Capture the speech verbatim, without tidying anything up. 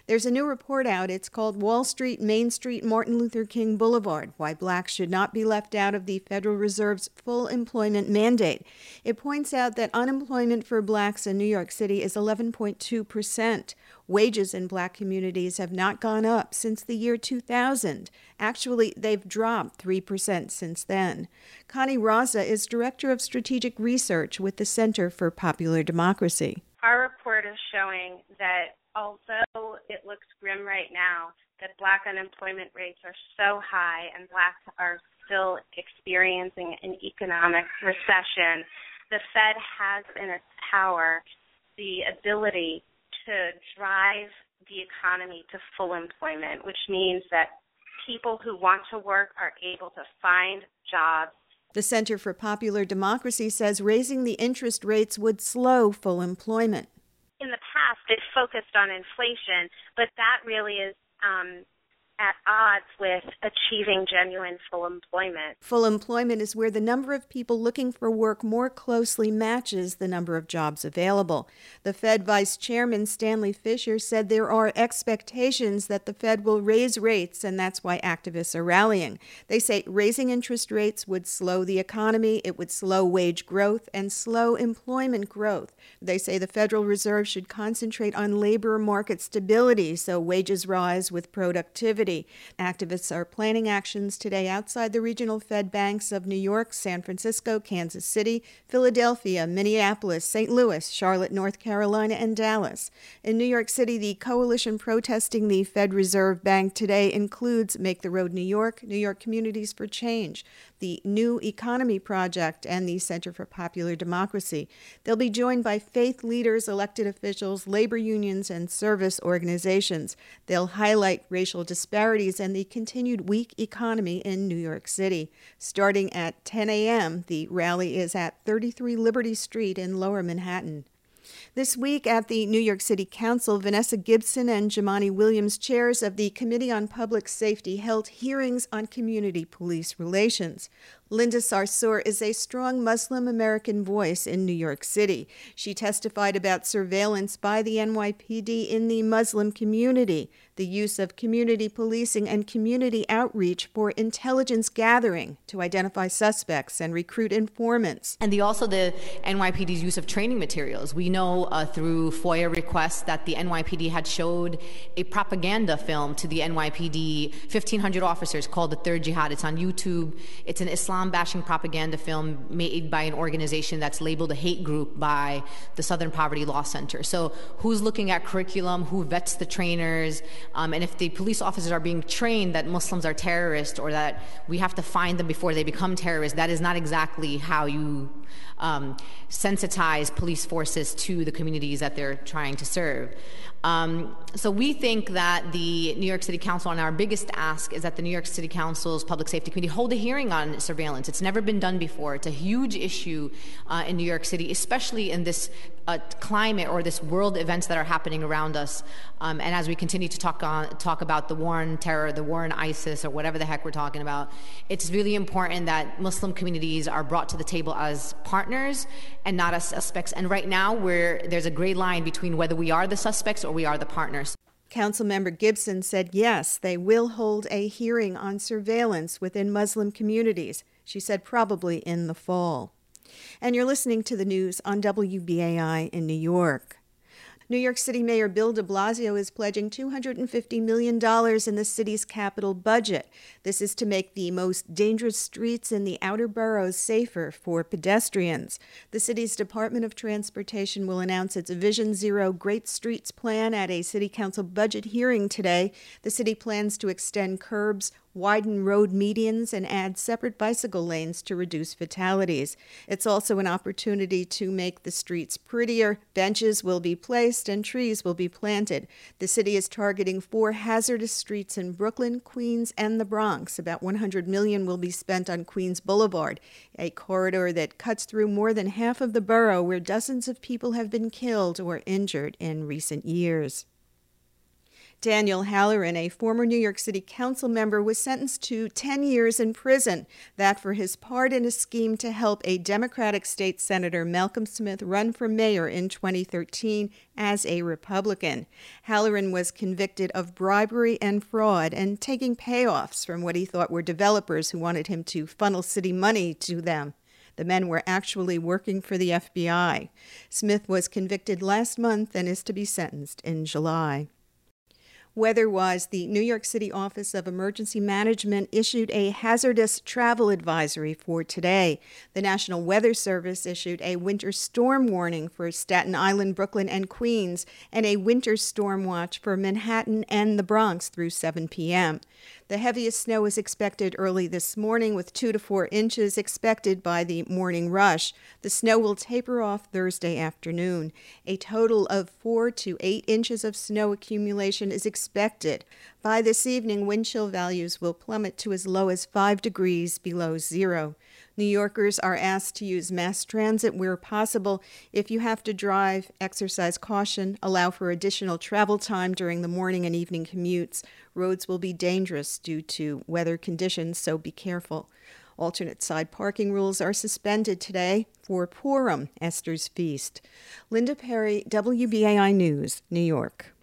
There's a new report out. It's called Wall Street, Main Street, Martin Luther King Boulevard, Why Blacks Should Not Be Left Out of the Federal Reserve's Full Employment Mandate. It points out that unemployment for blacks in New York City is eleven point two percent. Wages in black communities have not gone up since the year two thousand. Actually, they've dropped three percent since then. Connie Raza is Director of Strategic Research with the Center for Popular Democracy. Our report is showing that although it looks grim right now, that black unemployment rates are so high and blacks are still experiencing an economic recession, the Fed has in its power the ability to drive the economy to full employment, which means that people who want to work are able to find jobs. The Center for Popular Democracy says raising the interest rates would slow full employment. In the past, it focused on inflation, but that really is um, at odds with achieving genuine full employment. Full employment is where the number of people looking for work more closely matches the number of jobs available. The Fed Vice Chairman Stanley Fischer said there are expectations that the Fed will raise rates, and that's why activists are rallying. They say raising interest rates would slow the economy, it would slow wage growth, and slow employment growth. They say the Federal Reserve should concentrate on labor market stability so wages rise with productivity. Activists are planning actions today outside the regional Fed banks of New York, San Francisco, Kansas City, Philadelphia, Minneapolis, Saint Louis, Charlotte, North Carolina, and Dallas. In New York City, the coalition protesting the Fed Reserve Bank today includes Make the Road New York, New York Communities for Change, the New Economy Project, and the Center for Popular Democracy. They'll be joined by faith leaders, elected officials, labor unions, and service organizations. They'll highlight racial disparities and the continued weak economy in New York City. Starting at ten a.m., the rally is at thirty-three Liberty Street in Lower Manhattan. This week at the New York City Council, Vanessa Gibson and Jumaane Williams, chairs of the Committee on Public Safety, held hearings on community police relations. Linda Sarsour is a strong Muslim American voice in New York City. She testified about surveillance by the N Y P D in the Muslim community, the use of community policing and community outreach for intelligence gathering to identify suspects and recruit informants. And the, also the N Y P D's use of training materials. We know uh, through FOIA requests that the N Y P D had showed a propaganda film to the N Y P D, fifteen hundred officers, called The Third Jihad. It's on YouTube. It's an Islam bashing propaganda film made by an organization that's labeled a hate group by the Southern Poverty Law Center. So who's looking at curriculum, who vets the trainers, um, and if the police officers are being trained that Muslims are terrorists or that we have to find them before they become terrorists, that is not exactly how you um, sensitize police forces to the communities that they're trying to serve. Um, so we think that the New York City Council, and our biggest ask is that the New York City Council's Public Safety Committee hold a hearing on surveillance. It's never been done before. It's a huge issue uh, in New York City, especially in this uh, climate or this world events that are happening around us. Um, and as we continue to talk on, talk about the war on terror, the war on ISIS, or whatever the heck we're talking about, it's really important that Muslim communities are brought to the table as partners and not as suspects. And right now, we're, there's a gray line between whether we are the suspects or we are the partners. Councilmember Gibson said yes, they will hold a hearing on surveillance within Muslim communities. She said probably in the fall. And you're listening to the news on W B A I in New York. New York City Mayor Bill de Blasio is pledging two hundred fifty million dollars in the city's capital budget. This is to make the most dangerous streets in the outer boroughs safer for pedestrians. The city's Department of Transportation will announce its Vision Zero Great Streets plan at a city council budget hearing today. The city plans to extend curbs, widen road medians, and add separate bicycle lanes to reduce fatalities. It's also an opportunity to make the streets prettier. Benches will be placed and trees will be planted. The city is targeting four hazardous streets in Brooklyn, Queens, and the Bronx. About one hundred million dollars will be spent on Queens Boulevard, a corridor that cuts through more than half of the borough where dozens of people have been killed or injured in recent years. Daniel Halloran, a former New York City Council member, was sentenced to ten years in prison. That for his part in a scheme to help a Democratic state senator, Malcolm Smith, run for mayor in twenty thirteen as a Republican. Halloran was convicted of bribery and fraud and taking payoffs from what he thought were developers who wanted him to funnel city money to them. The men were actually working for the F B I. Smith was convicted last month and is to be sentenced in July. Weather-wise, the New York City Office of Emergency Management issued a hazardous travel advisory for today. The National Weather Service issued a winter storm warning for Staten Island, Brooklyn, and Queens, and a winter storm watch for Manhattan and the Bronx through seven p.m. The heaviest snow is expected early this morning, with two to four inches expected by the morning rush. The snow will taper off Thursday afternoon. A total of four to eight inches of snow accumulation is expected. By this evening, wind chill values will plummet to as low as five degrees below zero. New Yorkers are asked to use mass transit where possible. If you have to drive, exercise caution, allow for additional travel time during the morning and evening commutes. Roads will be dangerous due to weather conditions, so be careful. Alternate side parking rules are suspended today for Purim, Esther's Feast. Linda Perry, W B A I News, New York.